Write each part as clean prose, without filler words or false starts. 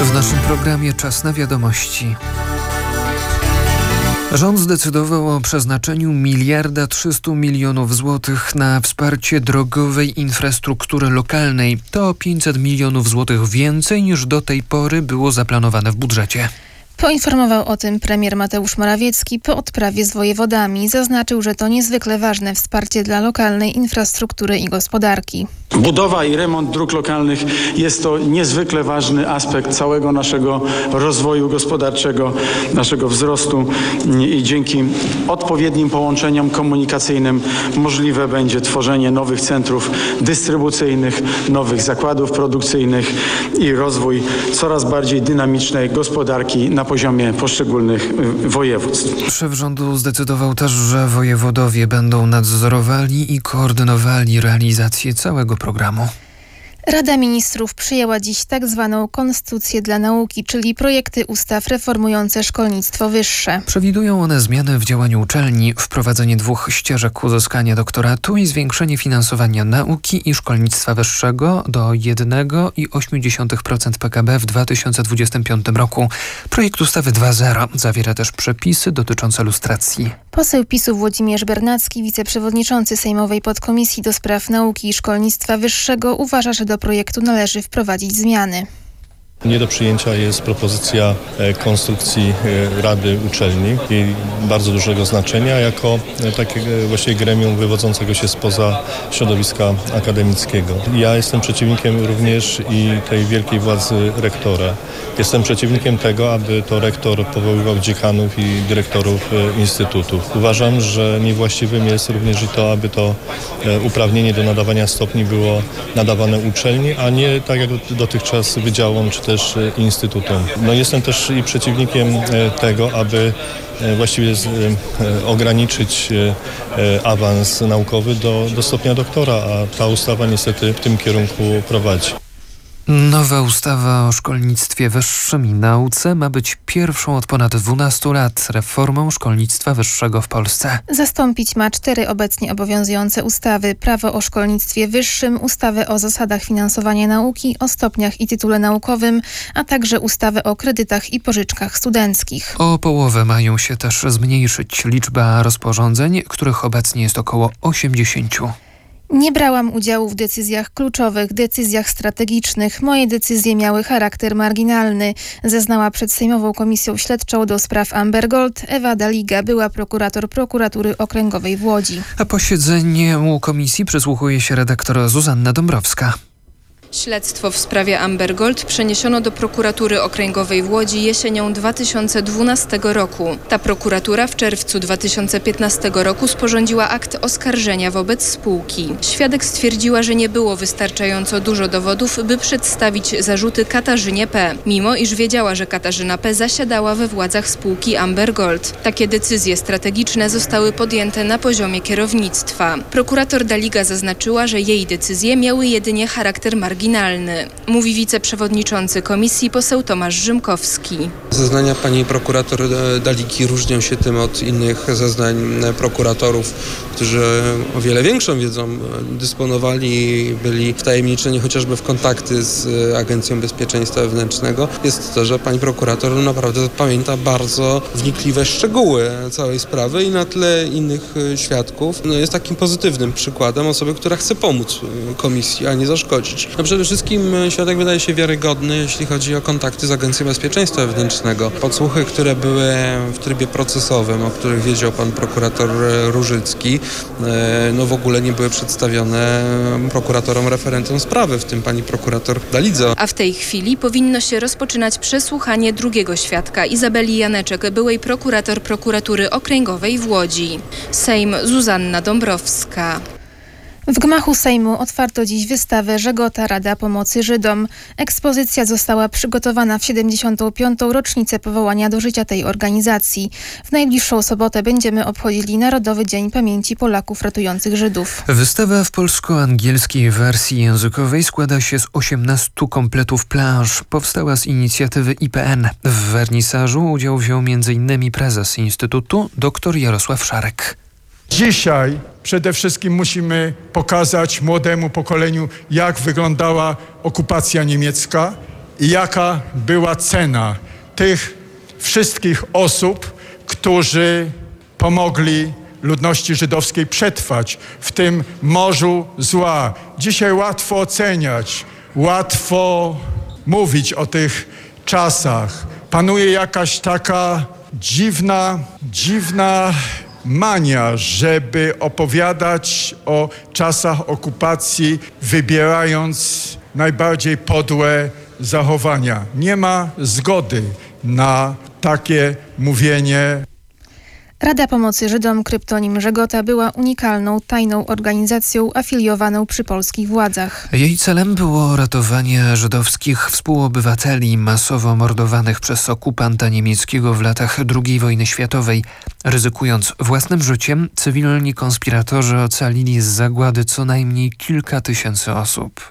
W naszym programie Czas na wiadomości. Rząd zdecydował o przeznaczeniu 1,3 mld złotych na wsparcie drogowej infrastruktury lokalnej. To 500 milionów złotych więcej niż do tej pory było zaplanowane w budżecie. Poinformował o tym premier Mateusz Morawiecki po odprawie z wojewodami. Zaznaczył, że to niezwykle ważne wsparcie dla lokalnej infrastruktury i gospodarki. Budowa i remont dróg lokalnych jest to niezwykle ważny aspekt całego naszego rozwoju gospodarczego, naszego wzrostu i dzięki odpowiednim połączeniom komunikacyjnym możliwe będzie tworzenie nowych centrów dystrybucyjnych, nowych zakładów produkcyjnych i rozwój coraz bardziej dynamicznej gospodarki na poziomie poszczególnych województw. Szef rządu zdecydował też, że wojewodowie będą nadzorowali i koordynowali realizację całego programu. Rada Ministrów przyjęła dziś tak zwaną Konstytucję dla nauki, czyli projekty ustaw reformujące szkolnictwo wyższe. Przewidują one zmiany w działaniu uczelni, wprowadzenie 2 ścieżek uzyskania doktoratu i zwiększenie finansowania nauki i szkolnictwa wyższego do 1,8% PKB w 2025 roku. Projekt ustawy 2.0 zawiera też przepisy dotyczące lustracji. Poseł PiS-u Włodzimierz Bernacki, wiceprzewodniczący Sejmowej Podkomisji do Spraw Nauki i Szkolnictwa Wyższego, uważa, że do projektu należy wprowadzić zmiany. Nie do przyjęcia jest propozycja konstrukcji Rady Uczelni i bardzo dużego znaczenia jako takiego właśnie gremium wywodzącego się spoza środowiska akademickiego. Ja jestem przeciwnikiem również i tej wielkiej władzy rektora. Jestem przeciwnikiem tego, aby to rektor powoływał dziekanów i dyrektorów instytutów. Uważam, że niewłaściwym jest również i to, aby to uprawnienie do nadawania stopni było nadawane uczelni, a nie tak jak dotychczas wydziałom czy też instytutom. Jestem też i przeciwnikiem tego, aby właściwie ograniczyć awans naukowy do stopnia doktora, a ta ustawa niestety w tym kierunku prowadzi. Nowa ustawa o szkolnictwie wyższym i nauce ma być pierwszą od ponad 12 lat reformą szkolnictwa wyższego w Polsce. Zastąpić ma 4 obecnie obowiązujące ustawy: Prawo o szkolnictwie wyższym, ustawę o zasadach finansowania nauki, o stopniach i tytule naukowym, a także ustawę o kredytach i pożyczkach studenckich. O połowę mają się też zmniejszyć liczba rozporządzeń, których obecnie jest około 80. Nie brałam udziału w decyzjach kluczowych, decyzjach strategicznych. Moje decyzje miały charakter marginalny, zeznała przed Sejmową Komisją Śledczą do spraw Amber Gold Ewa Daliga, była prokurator Prokuratury Okręgowej w Łodzi. A posiedzeniu komisji przysłuchuje się redaktor Zuzanna Dąbrowska. Śledztwo w sprawie Amber Gold przeniesiono do Prokuratury Okręgowej w Łodzi jesienią 2012 roku. Ta prokuratura w czerwcu 2015 roku sporządziła akt oskarżenia wobec spółki. Świadek stwierdziła, że nie było wystarczająco dużo dowodów, by przedstawić zarzuty Katarzynie P., mimo iż wiedziała, że Katarzyna P. zasiadała we władzach spółki Amber Gold. Takie decyzje strategiczne zostały podjęte na poziomie kierownictwa. Prokurator Daliga zaznaczyła, że jej decyzje miały jedynie charakter marginalny, mówi wiceprzewodniczący komisji poseł Tomasz Rzymkowski. Zeznania pani prokurator Daliki różnią się tym od innych zeznań prokuratorów, którzy o wiele większą wiedzą dysponowali i byli wtajemniczeni chociażby w kontakty z Agencją Bezpieczeństwa Wewnętrznego. Jest to, że pani prokurator naprawdę pamięta bardzo wnikliwe szczegóły całej sprawy i na tle innych świadków jest takim pozytywnym przykładem osoby, która chce pomóc komisji, a nie zaszkodzić. Przede wszystkim świadek wydaje się wiarygodny, jeśli chodzi o kontakty z Agencją Bezpieczeństwa Wewnętrznego. Podsłuchy, które były w trybie procesowym, o których wiedział pan prokurator Różycki, w ogóle nie były przedstawione prokuratorom referentom sprawy, w tym pani prokurator Dalidze. A w tej chwili powinno się rozpoczynać przesłuchanie drugiego świadka, Izabeli Janeczek, byłej prokurator Prokuratury Okręgowej w Łodzi. Sejm, Zuzanna Dąbrowska. W gmachu Sejmu otwarto dziś wystawę Żegota Rada Pomocy Żydom. Ekspozycja została przygotowana w 75. rocznicę powołania do życia tej organizacji. W najbliższą sobotę będziemy obchodzili Narodowy Dzień Pamięci Polaków ratujących Żydów. Wystawa w polsko-angielskiej wersji językowej składa się z 18 kompletów plansz. Powstała z inicjatywy IPN. W wernisażu udział wziął m.in. prezes Instytutu dr Jarosław Szarek. Dzisiaj przede wszystkim musimy pokazać młodemu pokoleniu, jak wyglądała okupacja niemiecka i jaka była cena tych wszystkich osób, którzy pomogli ludności żydowskiej przetrwać w tym morzu zła. Dzisiaj łatwo oceniać, łatwo mówić o tych czasach. Panuje jakaś taka dziwna mania, żeby opowiadać o czasach okupacji, wybierając najbardziej podłe zachowania. Nie ma zgody na takie mówienie. Rada Pomocy Żydom, kryptonim Żegota, była unikalną, tajną organizacją afiliowaną przy polskich władzach. Jej celem było ratowanie żydowskich współobywateli masowo mordowanych przez okupanta niemieckiego w latach II wojny światowej. Ryzykując własnym życiem, cywilni konspiratorzy ocalili z zagłady co najmniej kilka tysięcy osób.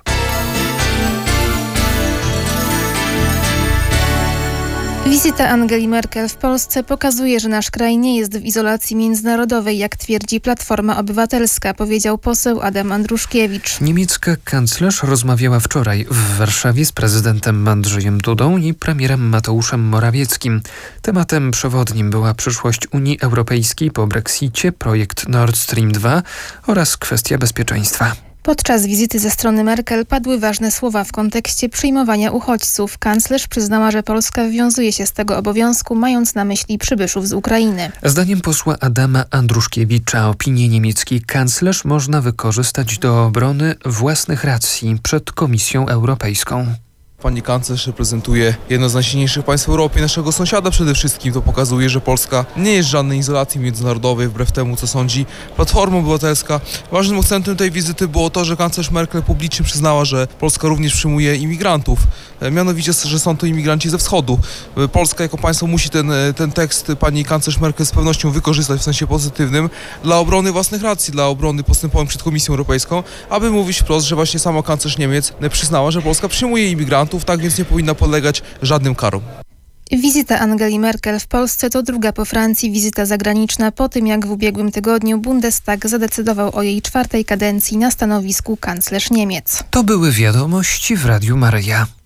Wizyta Angeli Merkel w Polsce pokazuje, że nasz kraj nie jest w izolacji międzynarodowej, jak twierdzi Platforma Obywatelska, powiedział poseł Adam Andruszkiewicz. Niemiecka kanclerz rozmawiała wczoraj w Warszawie z prezydentem Andrzejem Dudą i premierem Mateuszem Morawieckim. Tematem przewodnim była przyszłość Unii Europejskiej po Brexicie, projekt Nord Stream 2 oraz kwestia bezpieczeństwa. Podczas wizyty ze strony Merkel padły ważne słowa w kontekście przyjmowania uchodźców. Kanclerz przyznała, że Polska wywiązuje się z tego obowiązku, mając na myśli przybyszów z Ukrainy. Zdaniem posła Adama Andruszkiewicza opinię niemieckiej kanclerz można wykorzystać do obrony własnych racji przed Komisją Europejską. Pani kanclerz reprezentuje jedno z najsilniejszych państw w Europie, naszego sąsiada przede wszystkim. To pokazuje, że Polska nie jest w żadnej izolacji międzynarodowej, wbrew temu, co sądzi Platforma Obywatelska. Ważnym akcentem tej wizyty było to, że kanclerz Merkel publicznie przyznała, że Polska również przyjmuje imigrantów. Mianowicie, że są to imigranci ze wschodu. Polska jako państwo musi ten tekst pani kanclerz Merkel z pewnością wykorzystać w sensie pozytywnym dla obrony własnych racji, dla obrony postępowań przed Komisją Europejską, aby mówić wprost, że właśnie sama kanclerz Niemiec przyznała, że Polska przyjmuje imigrantów, tak więc nie powinna podlegać żadnym karom. Wizyta Angeli Merkel w Polsce to druga po Francji wizyta zagraniczna po tym, jak w ubiegłym tygodniu Bundestag zadecydował o jej 4. kadencji na stanowisku kanclerz Niemiec. To były wiadomości w Radiu Maryja.